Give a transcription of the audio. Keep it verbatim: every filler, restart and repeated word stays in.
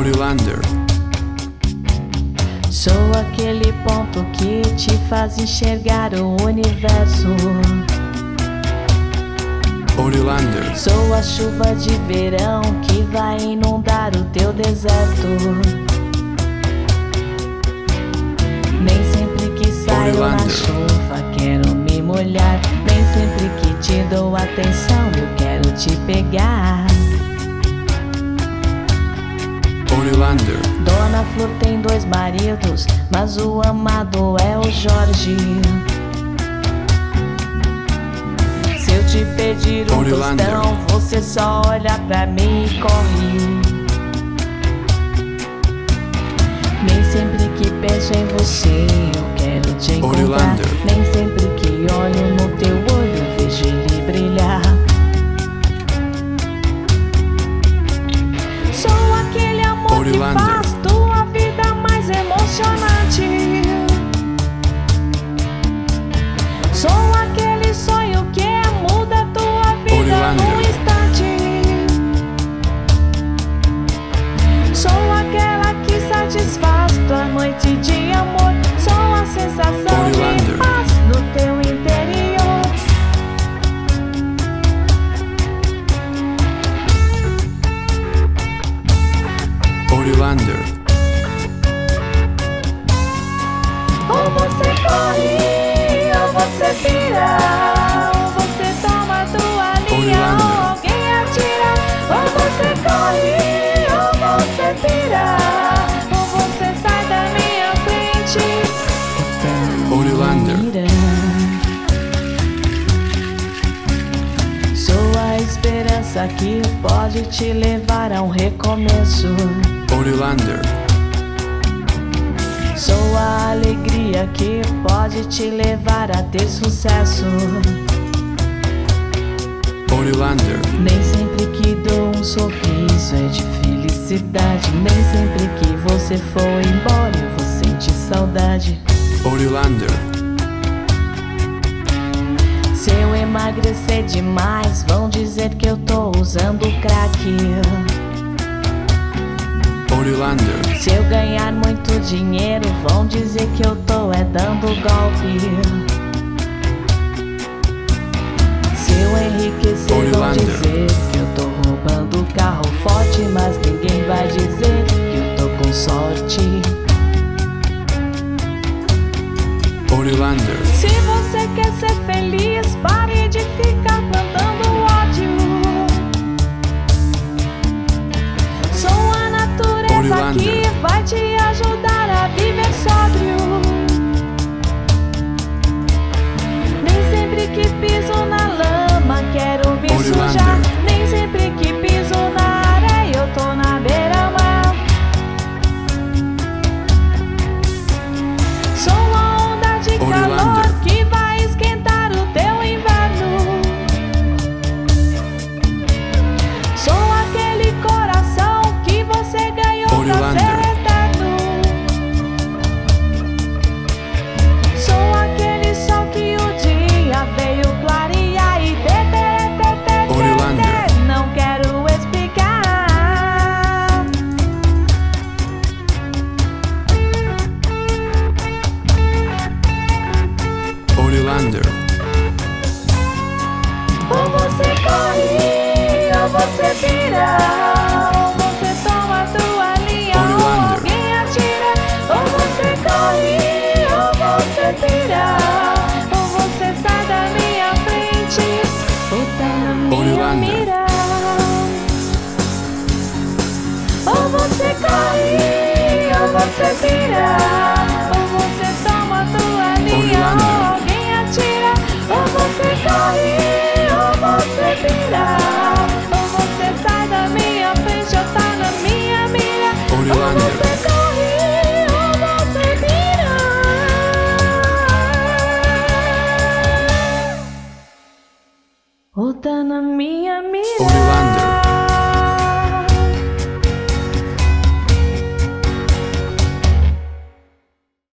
Orilander. Sou aquele ponto que te faz enxergar o universo. Orilander. Sou a chuva de verão que vai inundar o teu deserto. Nem sempre que saio Orilander. na chuva quero me molhar. Nem sempre que te dou atenção eu quero te pegar. Orilander. Dona Flor tem dois maridos, mas o amado é o Jorge. Se eu te pedir um Orilander. tostão, você só olha pra mim e corre. Nem sempre que penso em você eu quero te encontrar. Orilander. Nem sempre que olho no teu olho eu vejo ele brilhar. Sou aquele amor Orilander. que faz tua vida mais emocionante. Sou aquele sonho que muda tua vida Orilander. num instante. Sou aquela que satisfaz tua noite de amor. Sou a sensação Orilander. de paz no teu interior. Orilander. Ou você corre, ou você vira. Ou você toma tua linha, Orilander. ou alguém atira. Ou você corre, ou você vira. Ou você sai da minha frente. Então Orilander. mira. Sou a esperança que pode te levar a um recomeço. Orilander. Sou a alegria que pode te levar a ter sucesso. Orilander. Nem sempre que dou um sorriso é de felicidade. Nem sempre que você for embora eu vou sentir saudade. Orilander. Se eu emagrecer demais vão dizer que eu tô usando crack. Orilander. Se eu ganhar muito dinheiro vão dizer que eu tô é dando golpe. Se eu enriquecer vão Orilander. dizer que eu tô roubando carro forte, mas ninguém vai dizer que eu tô com sorte. Orilander. Se você quer ser feliz, pare de ficar plantando ódio. Sou a natureza Orilander. que vai te ajudar a viver sóbrio. Nem sempre que piso na lama quero me Orilander. sujar. Nem sempre que piso na areia eu tô na beira-mar. Sou a onda de Orilander. calor que vai esquentar o teu inverno. Sou aquele coração que você ganhou pra Orilander. ser eterno. Sou aquele sol que o dia veio clarear e tê, tê, tê, tê, Orilander. tê, tê. Não quero explicar. Orilander. Ou você corre, ou você vira. Ou você toma tua linha, ou Orilander. alguém atira. Ou você corre, ou você vira. Ou você sai da minha frente, ou tá na minha Orilander. mira. Ou você corre, ou você vira.